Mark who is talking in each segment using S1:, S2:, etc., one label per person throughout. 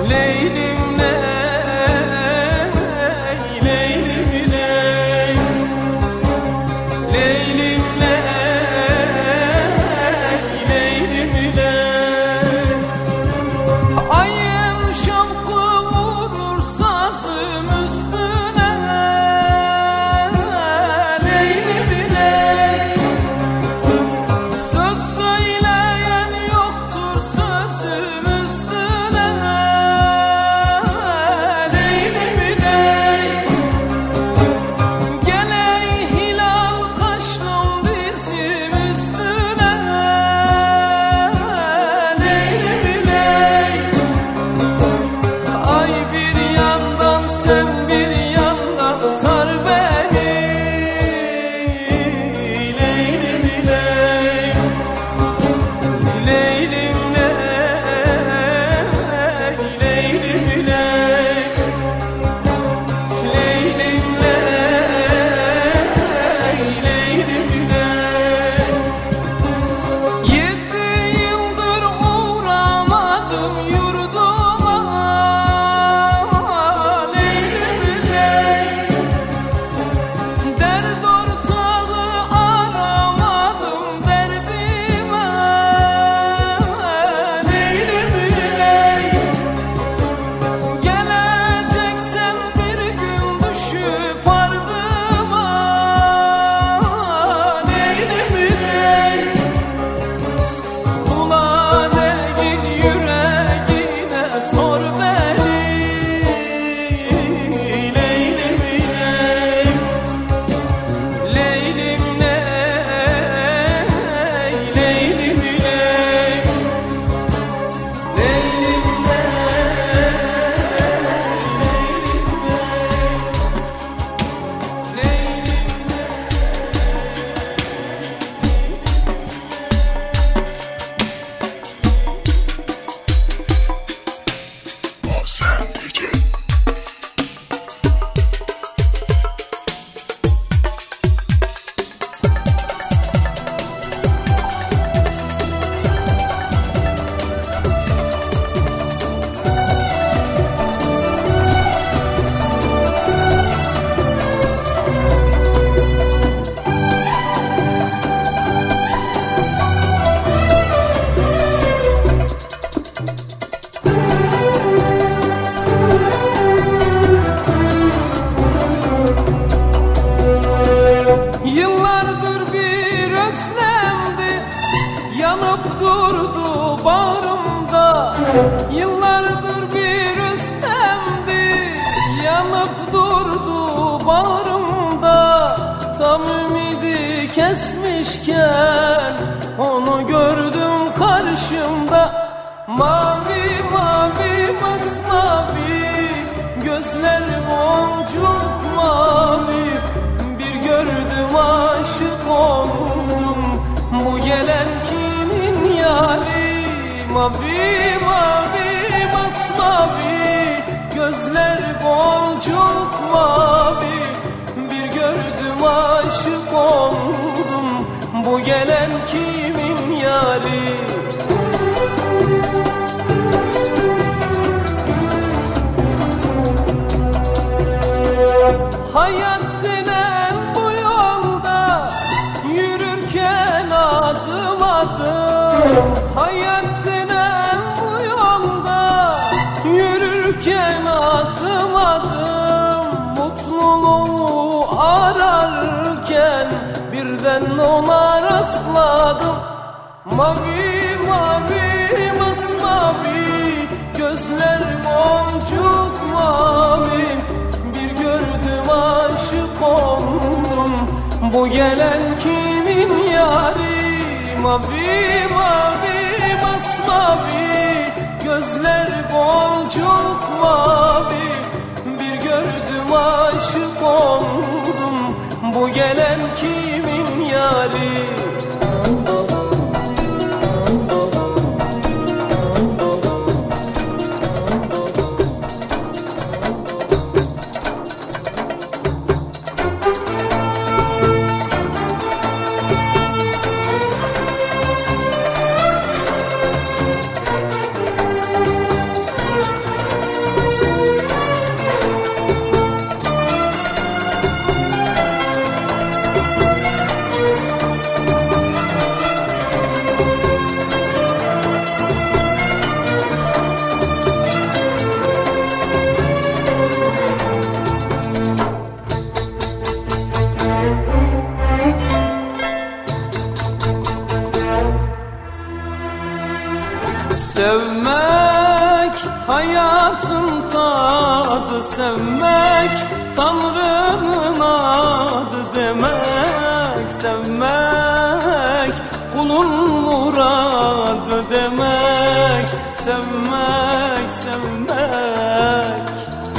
S1: Leylim ney, leylim ney, leylim ney, leylim ney. Ayın şavkı vurur sazım üstüne, leylim ney. Söz söyleyen yoktur sözüm üstüne, leylim ney. Gel ey hilal kaşlım bizim üstüne, leylim ney. Ay bir yandan sen bir yandan sar beni, leylim ney. Leylim ney, leylim ney, leylim ney, leylim ney. 7 yıldır uğramadım yurduma, leylim ney. Dert ortağı aramadım derdime, leylim ney. Geleceksen bir gün düşüp ardıma, leylim ney. Ulan egin yüreğine sor beni, leylim ney. Leylim ney, leylim ney, leylim ney, leylim
S2: Sen DJ.
S1: Yıllardır bir özlemdi, yanıp durdu bağrımda. Yıllardır bir özlemdi, yanıp durdu bağrımda. Tam ümidi kesmişken onu gördüm karşımda. Mavi mavi masmavi, gözler boncuk mavi. Bir gördüm aşık oldum, bu gelen kimin yari? Mavi mavi masmavi, gözler boncuk mavi. Bir gördüm aşık oldum, bu gelen kimin yari? Hayat denen bu yolda yürürken adım adım. Hayat denen bu yolda yürürken adım adım. Mutluluğu ararken birden ona rastladım. Mavi mavi masmavi, gözler boncuk mavi. Bir gördüm aşık oldum, bu gelen kimin yari? Mavi mavi masmavi, gözler boncuk mavi. Bir gördüm aşık oldum, bu gelen kimin yari? Sevmek Tanrı'nın adı demek, sevmek kulun muradı demek, sevmek, sevmek.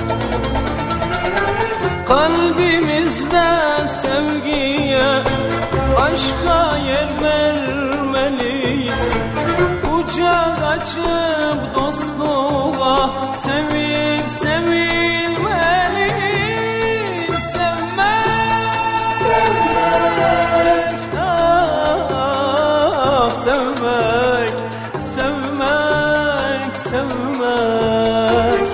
S1: Kalbimizde sevgiye, aşka yer vermeliyiz. Kucak açıp dostluğa sevip sevilmeliyiz. Sevmek, sevmek, ah sevmek, sevmek, sevmek.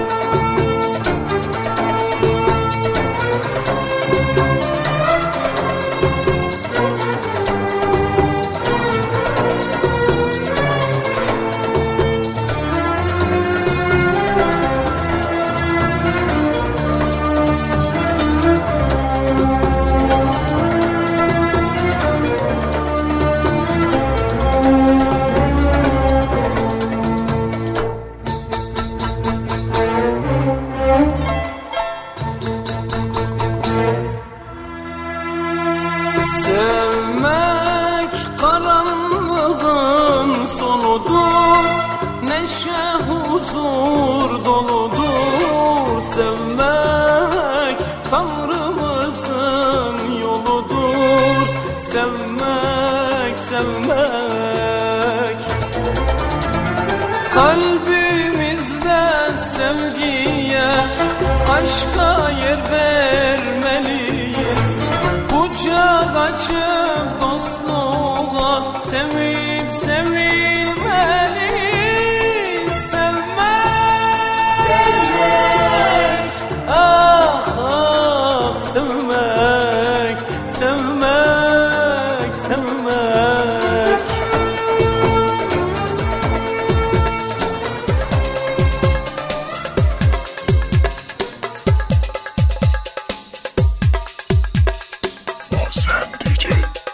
S1: Sevmek karanlığın sonudur, neşe huzur doludur. Sevmek Tanrımızın yoludur, sevmek, sevmek. Kalbimizde sevgiye, aşka yer vermeliyiz. Kucak açıp dostluğa sevip sevilmeliyiz. Sevmek, sevmek, ah ah sevmek, sevmek, sevmek.
S2: Bazen DJ.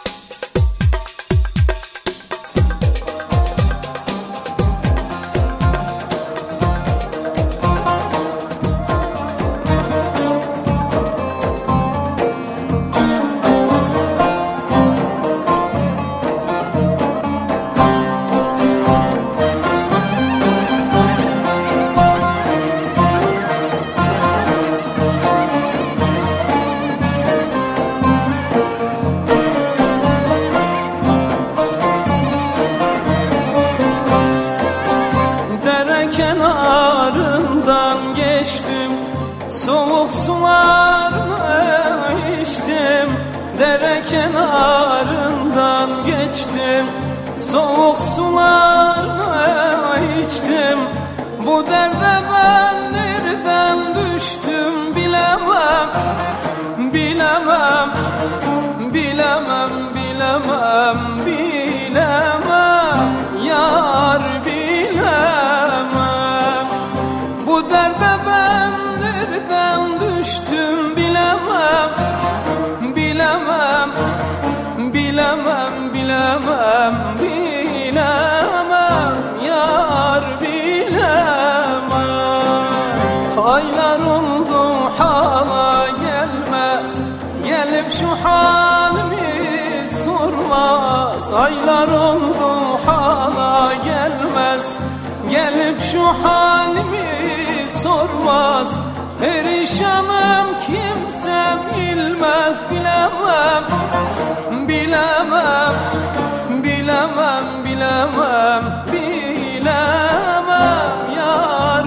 S1: Kenarından geçtim, soğuk sularını içtim. Dere kenarından geçtim, soğuk sularını içtim. Bu derde ben nereden düştüm bilemem, bilemem, bilemem, bilemem, bilemem, yar bilemem. Bu derde ben nereden düştüm bilemem, bilemem, bilemem, bilemem, bilemem, yar bilemem. Aylar oldu hala gelmez, gelip şu halimi sormaz. Aylar oldu hala gelmez, gelip şu halimi sormaz. Perişanım kimse bilmez, bilemem, bilemem, bilemem, bilemem, bilemem, yar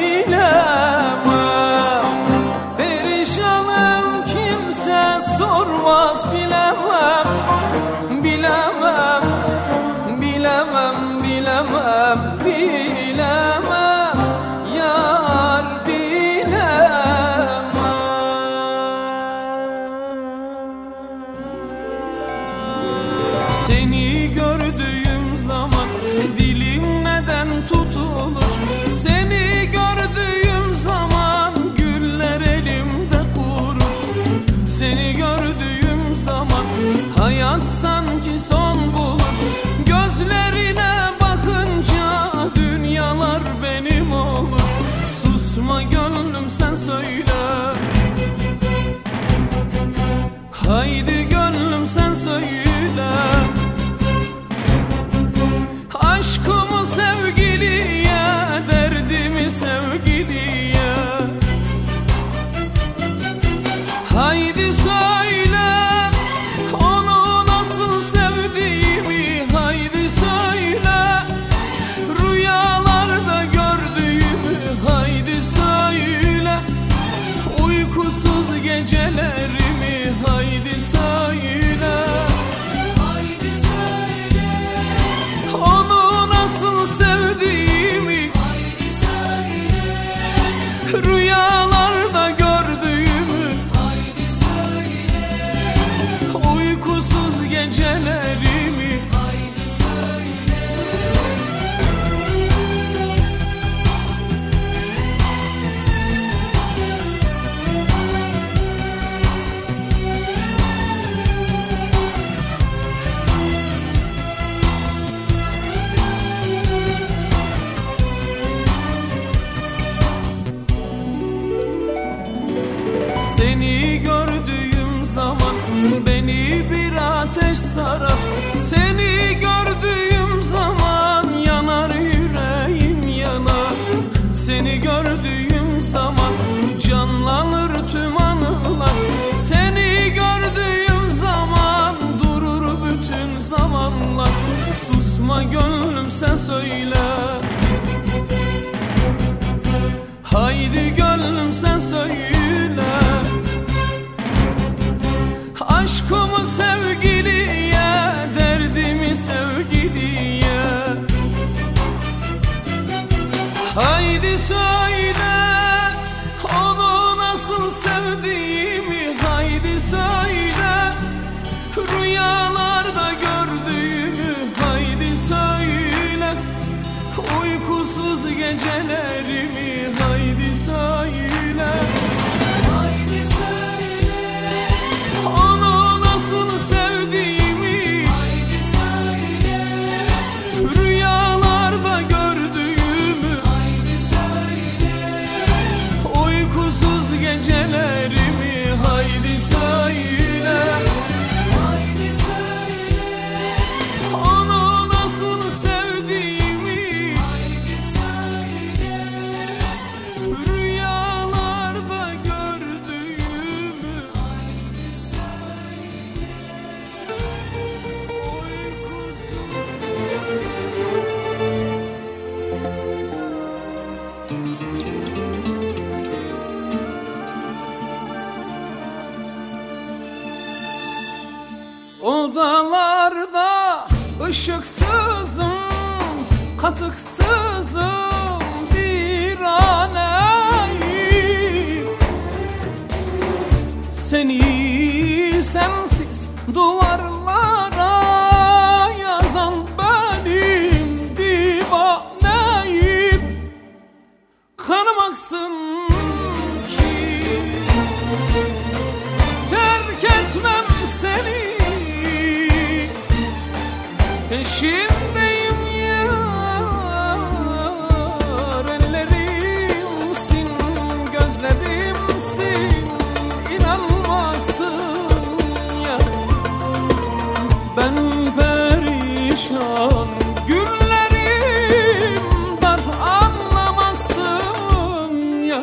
S1: bilemem. Perişanım kimse sormaz, bilemem, bilemem, bilemem, bilemem, bilemem, yar bilemem. Seni gördüğüm zaman dilim neden tutuyor? söyle. Haydi gönlüm sen söyle. Aşkımı sevgiliye, derdimi sevgiliye. Haydi söyle onu nasıl sevdiğimi. Haydi söyle rüyalarda gördüğümü. Haydi söyle uykusuz gecelerimi. Haydi söyle. Haydi söyle onu nasıl sevdiğimi. Haydi söyle rüyalarda gördüğümü. Haydi söyle uykusuz gecelerimi. Haydi söyle. Seni gördüğüm zaman beni bir ateş sarar. Seni gördüğüm zaman yanar yüreğim yanar. Seni gördüğüm zaman canlanır tüm anılar. Seni gördüğüm zaman durur bütün zamanlar. Susma gönlüm sen söyle. Haydi gönlüm sen söyle. Aşkımı sevgiliye, derdimi sevgiliye. Haydi söyle onu nasıl sevdiğimi. Haydi söyle rüyalarda gördüğümü. Haydi söyle uykusuz gecelerimi. Haydi söyle. Haydi söyle onu nasıl sevdiğimi. Haydi söyle rüyalarda gördüğümü. Haydi söyle uykusuz gecelerimi. Haydi söyle. Haydi söyle onu nasıl sevdiğimi. Haydi söyle rüyalarda gördüğümü. Haydi söyle uykusuz. Odalarda ışıksızım, katıksızım bir aneyim. Seni sensiz duvarlara yazan benim divaneyim. Kanım aksın ki terk etmem seni. Peşindeyim yar, ellerimsin, gözlerimsin, inanmasın ya. Ben perişan, günlerim dar, anlamazsın ya.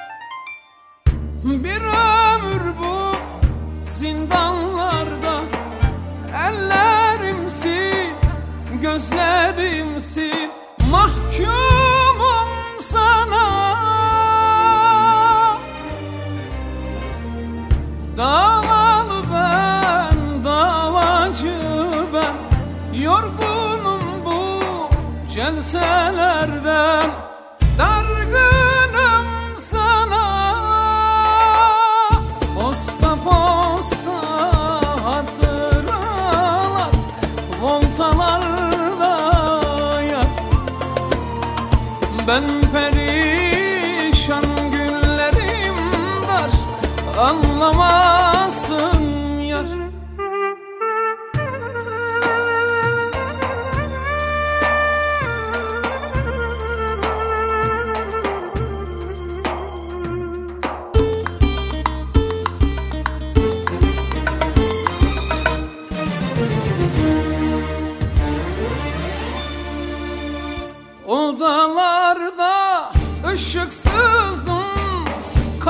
S1: Bir ömür bu zindanlarda, ellerimsin, gözlerimsin, mahkumum sana. Davalı ben, davacı ben, yorgunum bu celselerden. Dargınım sana, posta posta hatıralar, voltalarda yar. Ben perişan, günlerim dar, anlamazsın yar.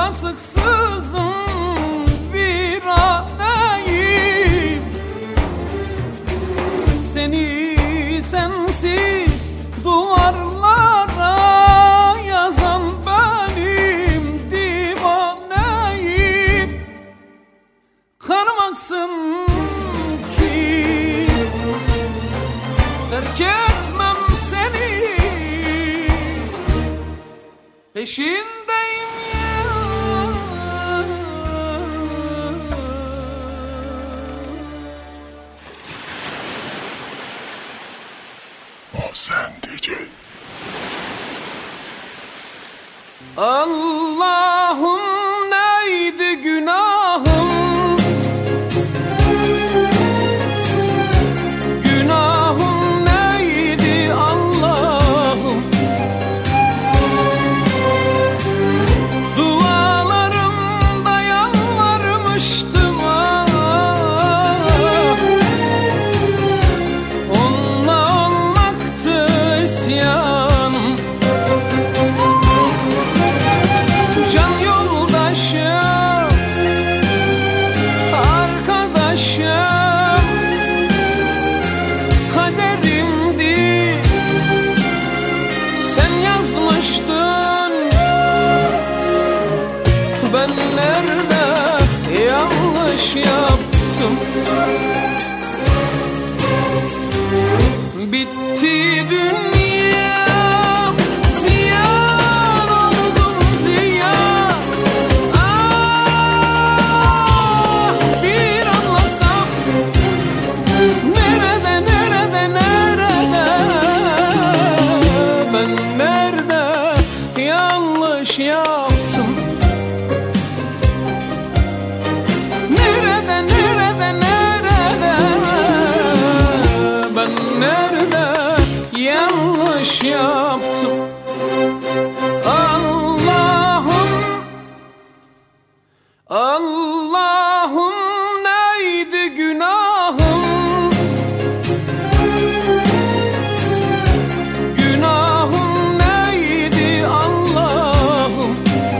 S1: katıksızım viraneyim. Seni sensiz duvarlara yazan benim divaneyim. Kanımaksın ki terk etmem seni, peşindeyim ya.
S2: Sen DJ.
S1: Allah'ım neydi günahım? Günahım neydi Allah'ım? Dualarımda yalvarmıştım ah. Onunla olmaktı isyanım. Can yoldaşım, arkadaşım, kaderimdi. Sen yazmıştın, ben nerede yanlış yaptım? Bitti dünya, ziyan oldum ziyan. Ah, bir anlasam, nerede ben nerede yanlış yaptım? Nerede ben nerede yanlış yaptım? Allah'ım, Allah'ım neydi günahım? Günahım neydi Allah'ım?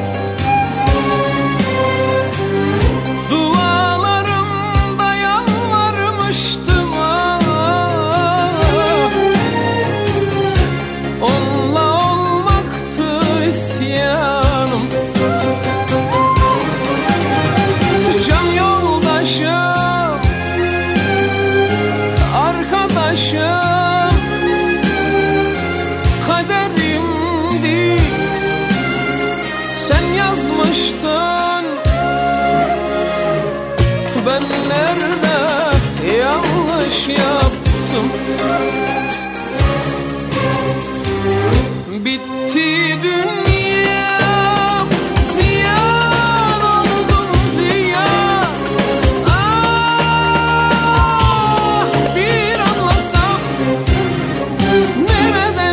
S1: Dualarımda yalvarmıştım ah. Onunla olmaktı isyanım. Can yoldaşım, arkadaşım, kaderimdi. Sen yazmıştın, ben nerede yanlış yaptım? Bitti dünya, ziyan oldum ziyan. Ah, bir anlasam, nerede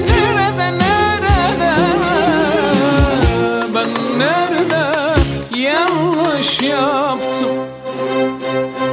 S1: ben nerede yanlış yaptım?